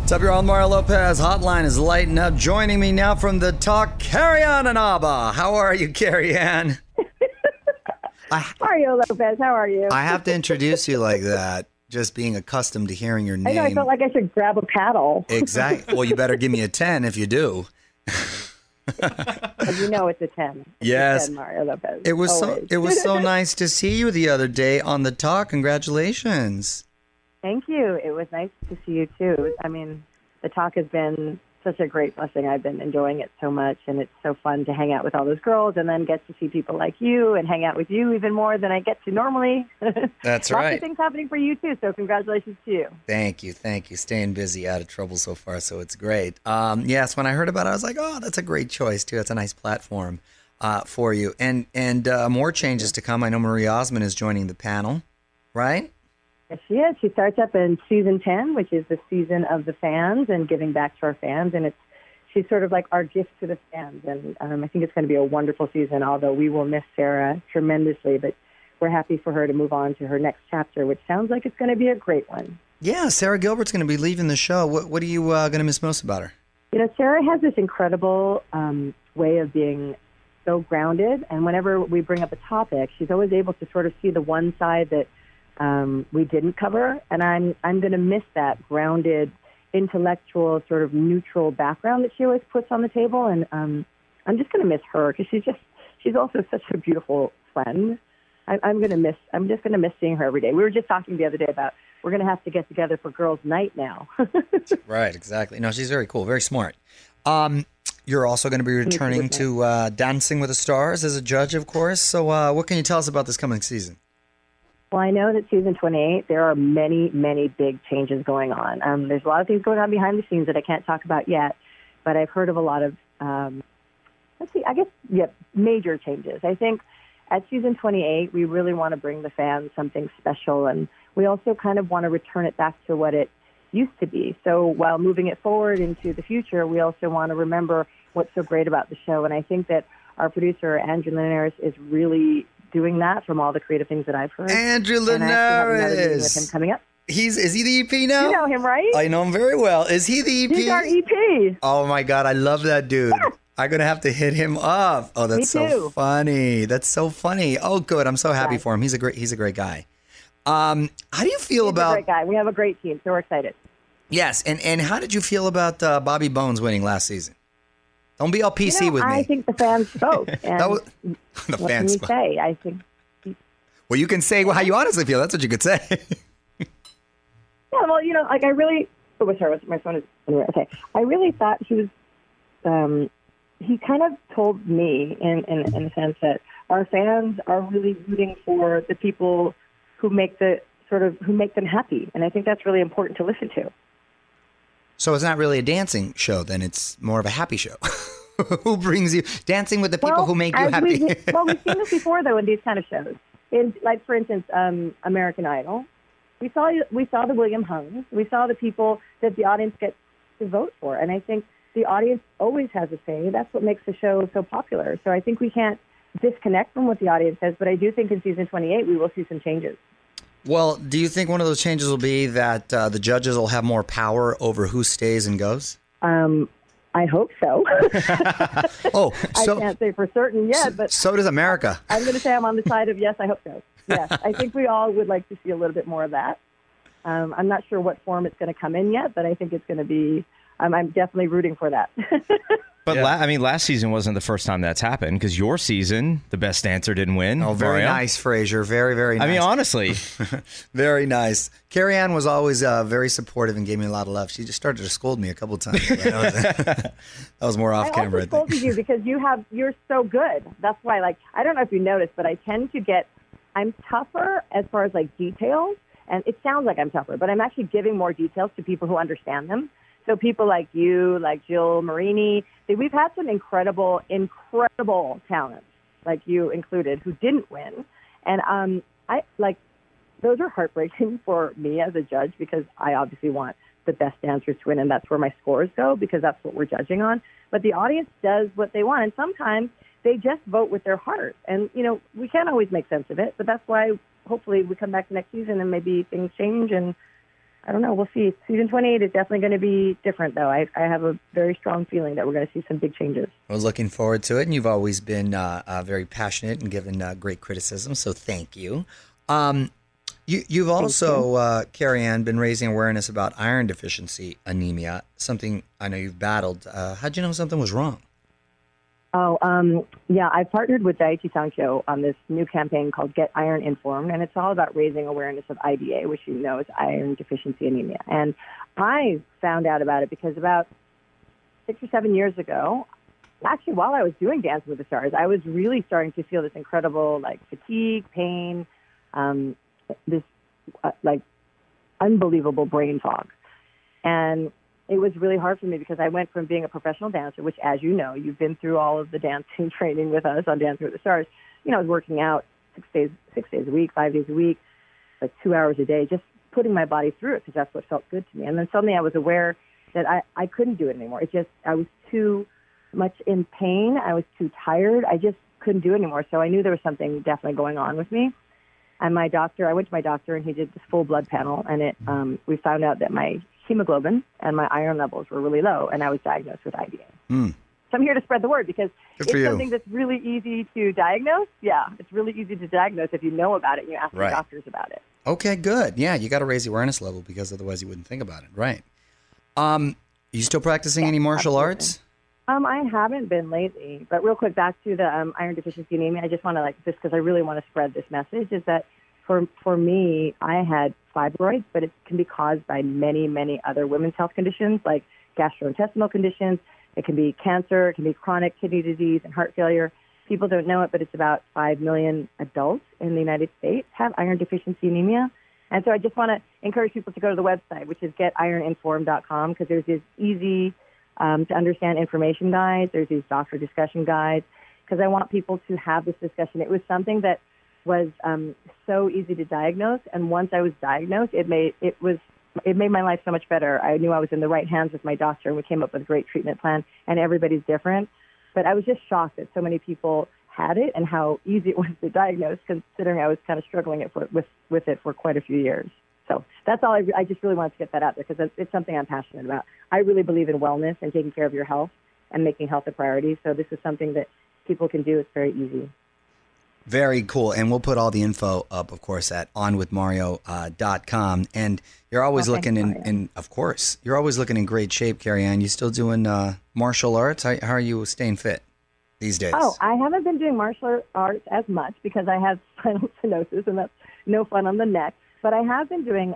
What's up, y'all? Mario Lopez. Hotline is lighting up. Joining me now from the talk, Carrie-Ann Inaba. How are you, Carrie-Ann? Mario Lopez, how are you? I have to introduce you like that, just being accustomed to hearing your name. I know, I felt like I should grab a paddle. Exactly. Well, you better give me a 10 if you do. As you know, it's a 10. Yes. It's a 10, Mario Lopez. It was Always. so nice to see you the other day on the talk. Congratulations. Thank you. It was nice to see you, too. I mean, the talk has been such a great blessing. I've been enjoying it so much, and it's so fun to hang out with all those girls and then get to see people like you and hang out with you even more than I get to normally. That's Lots right. of things happening for you, too, so congratulations to you. Thank you. Staying busy, out of trouble so far, so it's great. Yes, when I heard about it, I was like, oh, that's a great choice, too. That's a nice platform for you. And more changes to come. I know Marie Osmond is joining the panel, right? Yes, she is. She starts up in season 10, which is the season of the fans and giving back to our fans. And she's sort of like our gift to the fans. And I think it's going to be a wonderful season, although we will miss Sarah tremendously. But we're happy for her to move on to her next chapter, which sounds like it's going to be a great one. Yeah, Sarah Gilbert's going to be leaving the show. What are you going to miss most about her? You know, Sarah has this incredible way of being so grounded. And whenever we bring up a topic, she's always able to sort of see the one side that we didn't cover, and I'm going to miss that grounded, intellectual, sort of neutral background that she always puts on the table, and I'm just going to miss her because she's also such a beautiful friend. I'm just going to miss seeing her every day. We were just talking the other day about we're going to have to get together for girls' night now. Right, exactly. No, she's very cool, very smart. You're also going to be returning to Dancing with the Stars as a judge, of course. So what can you tell us about this coming season? Well, I know that season 28, there are many, many big changes going on. There's a lot of things going on behind the scenes that I can't talk about yet, but I've heard of a lot of, major changes. I think at season 28, we really want to bring the fans something special, and we also kind of want to return it back to what it used to be. So while moving it forward into the future, we also want to remember what's so great about the show, and I think that our producer, Andrew Linares, is really doing that from all the creative things that I've heard. Andrew Linares. And I actually have another meeting with him coming up. Is he the EP now? You know him, right? I know him very well. Is he the EP? He's our EP. Oh my God, I love that dude. Yeah. I'm going to have to hit him up. Oh, that's so funny. That's so funny. Oh, good. I'm so happy for him. He's a great guy. How do you feel about... He's a great guy. We have a great team, so we're excited. Yes, and how did you feel about Bobby Bones winning last season? Don't be all PC with me. I think the fans spoke. And the what fans spoke. Can you say? I think... Well, you can say how you honestly feel. That's what you could say. Yeah, well, you know, like I really... It was her. My phone is... Okay. I really thought he was... he kind of told me in the sense that our fans are really rooting for the people who make them happy. And I think that's really important to listen to. So it's not really a dancing show, then it's more of a happy show. Who brings you dancing with the people who make you happy? We've seen this before, though, in these kind of shows. Like, for instance, American Idol. We saw the William Hungs. We saw the people that the audience gets to vote for. And I think the audience always has a say. That's what makes the show so popular. So I think we can't disconnect from what the audience says, but I do think in season 28 we will see some changes. Well, do you think one of those changes will be that the judges will have more power over who stays and goes? I hope so. I can't say for certain yet, but so does America. I'm going to say I'm on the side of yes, I hope so. Yes, I think we all would like to see a little bit more of that. I'm not sure what form it's going to come in yet, but I think it's going to be, I'm definitely rooting for that. But last season wasn't the first time that's happened because your season, the best dancer didn't win. Oh, very nice, Fraser. Very, very nice. I mean, honestly. Very nice. Carrie-Ann was always very supportive and gave me a lot of love. She just started to scold me a couple of times. That was more off camera. I scolded you because you're so good. That's why, I don't know if you noticed, but I tend to I'm tougher as far as, details. And it sounds like I'm tougher, but I'm actually giving more details to people who understand them. So people like you, like Jill Marini, we've had some incredible talents, like you included, who didn't win. And those are heartbreaking for me as a judge because I obviously want the best dancers to win, and that's where my scores go because that's what we're judging on. But the audience does what they want, and sometimes they just vote with their heart. And, we can't always make sense of it, but that's why hopefully we come back next season and maybe things change and I don't know. We'll see. Season 28 is definitely going to be different, though. I have a very strong feeling that we're going to see some big changes. We're looking forward to it, and you've always been very passionate and given great criticism, so thank you. You've also, Carrie Ann, been raising awareness about iron deficiency anemia, something I know you've battled. How'd you know something was wrong? Yeah, I partnered with Daiichi Sankyo on this new campaign called Get Iron Informed, and it's all about raising awareness of IDA, which you know is iron deficiency anemia. And I found out about it because about 6 or 7 years ago, actually while I was doing Dancing with the Stars, I was really starting to feel this incredible fatigue, pain, this unbelievable brain fog. And it was really hard for me because I went from being a professional dancer, which, as you know, you've been through all of the dancing training with us on Dancing with the Stars. I was working out 6 days a week, 5 days a week, 2 hours a day, just putting my body through it because that's what felt good to me. And then suddenly I was aware that I couldn't do it anymore. I was too much in pain. I was too tired. I just couldn't do it anymore. So I knew there was something definitely going on with me. And I went to my doctor, and he did this full blood panel, and we found out that my hemoglobin and my iron levels were really low, and I was diagnosed with IDA. So I'm here to spread the word because it's something that's really easy to diagnose. Yeah, it's really easy to diagnose if you know about it and you ask your doctors about it. Okay, good. Yeah, you got to raise the awareness level because otherwise you wouldn't think about it. Right. You still practicing any martial arts? I haven't been lately, but real quick, back to the iron deficiency anemia, I just want to just because I really want to spread this message, is that for me, I had fibroids, but it can be caused by many, many other women's health conditions like gastrointestinal conditions. It can be cancer, it can be chronic kidney disease and heart failure. People don't know it, but it's about 5 million adults in the United States have iron deficiency anemia. And so I just want to encourage people to go to the website, which is getironinformed.com, because there's this easy to understand information guides. There's these doctor discussion guides, because I want people to have this discussion. It was something that was so easy to diagnose, and once I was diagnosed, it made my life so much better. I knew I was in the right hands with my doctor, and we came up with a great treatment plan, and everybody's different. But I was just shocked that so many people had it and how easy it was to diagnose, considering I was kind of struggling with it for quite a few years. So that's all. I just really wanted to get that out there because it's something I'm passionate about. I really believe in wellness and taking care of your health and making health a priority. So this is something that people can do. It's very easy. Very cool. And we'll put all the info up, of course, at onwithmario.com. And you're always looking of course, you're always looking in great shape, Carrie Ann. You still doing martial arts? How are you staying fit these days? Oh, I haven't been doing martial arts as much because I have spinal stenosis, and that's no fun on the neck. But I have been doing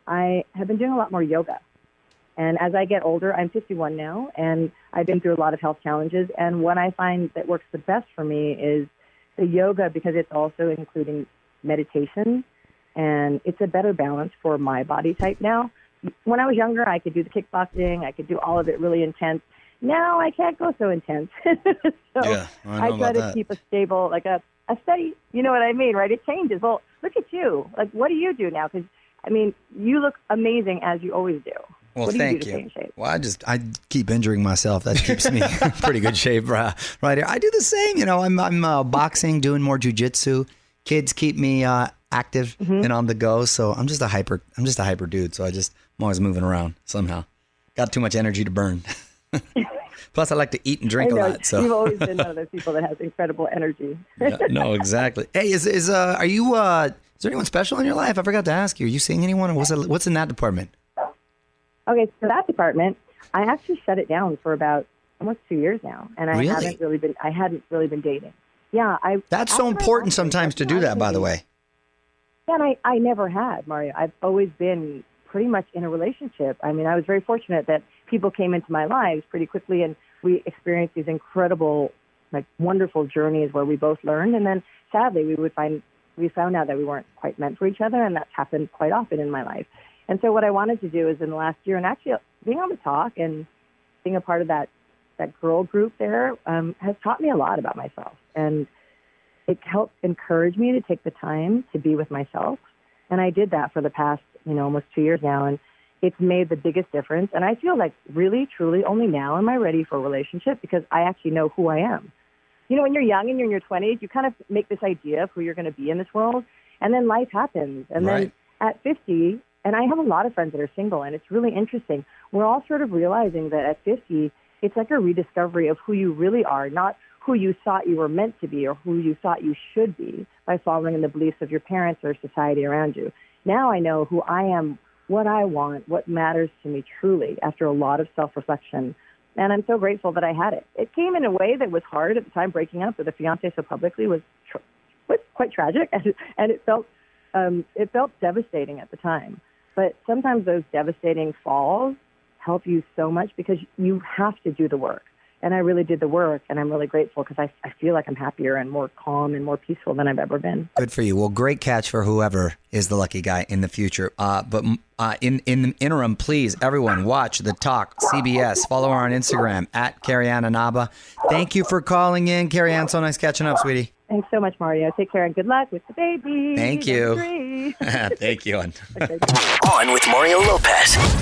a lot more yoga. And as I get older, I'm 51 now, and I've been through a lot of health challenges. And what I find that works the best for me is the yoga, because it's also including meditation, and it's a better balance for my body type now. When I was younger, I could do the kickboxing, I could do all of it really intense. Now I can't go so intense. So I try to keep a stable, a steady, you know what I mean, right? It changes. Well, look at you. What do you do now? Because, you look amazing as you always do. Well, what do thank you. Do to stay in shape? Well, I keep injuring myself. That keeps me in pretty good shape right here. I do the same. I'm boxing, doing more jujitsu. Kids keep me active and on the go. So I'm just a hyper dude. So I'm always moving around somehow. Got too much energy to burn. Plus, I like to eat and drink a lot. So you've always been one of those people that has incredible energy. No, exactly. Hey, is there anyone special in your life? I forgot to ask you. Are you seeing anyone, or what's in that department? Okay, so that department, I actually shut it down for about almost 2 years now, and I hadn't really been dating. Yeah, That's so important sometimes to do that, by the way. Yeah, and I never had, Mario. I've always been pretty much in a relationship. I was very fortunate that people came into my lives pretty quickly, and we experienced these incredible, wonderful journeys where we both learned, and then sadly we found out that we weren't quite meant for each other, and that's happened quite often in my life. And so what I wanted to do is in the last year, and actually being on the talk and being a part of that girl group there has taught me a lot about myself. And it helped encourage me to take the time to be with myself. And I did that for the past, almost 2 years now. And it's made the biggest difference. And I feel like really, truly only now am I ready for a relationship because I actually know who I am. When you're young and you're in your 20s, you kind of make this idea of who you're going to be in this world. And then life happens. And then at 50, And I have a lot of friends that are single, and it's really interesting. We're all sort of realizing that at 50, it's like a rediscovery of who you really are, not who you thought you were meant to be or who you thought you should be by following in the beliefs of your parents or society around you. Now I know who I am, what I want, what matters to me truly after a lot of self-reflection. And I'm so grateful that I had it. It came in a way that was hard at the time. Breaking up with a fiance so publicly was quite tragic, and it felt devastating at the time. But sometimes those devastating falls help you so much because you have to do the work. And I really did the work, and I'm really grateful because I feel like I'm happier and more calm and more peaceful than I've ever been. Good for you. Well, great catch for whoever is the lucky guy in the future. But in the interim, please, everyone, watch The Talk CBS. Follow her on Instagram, @Carrie-Ann Inaba. Thank you for calling in, Carrie-Ann. So nice catching up, sweetie. Thanks so much, Mario. Take care and good luck with the baby. Thank you. Thank you. Okay. On with Mario Lopez.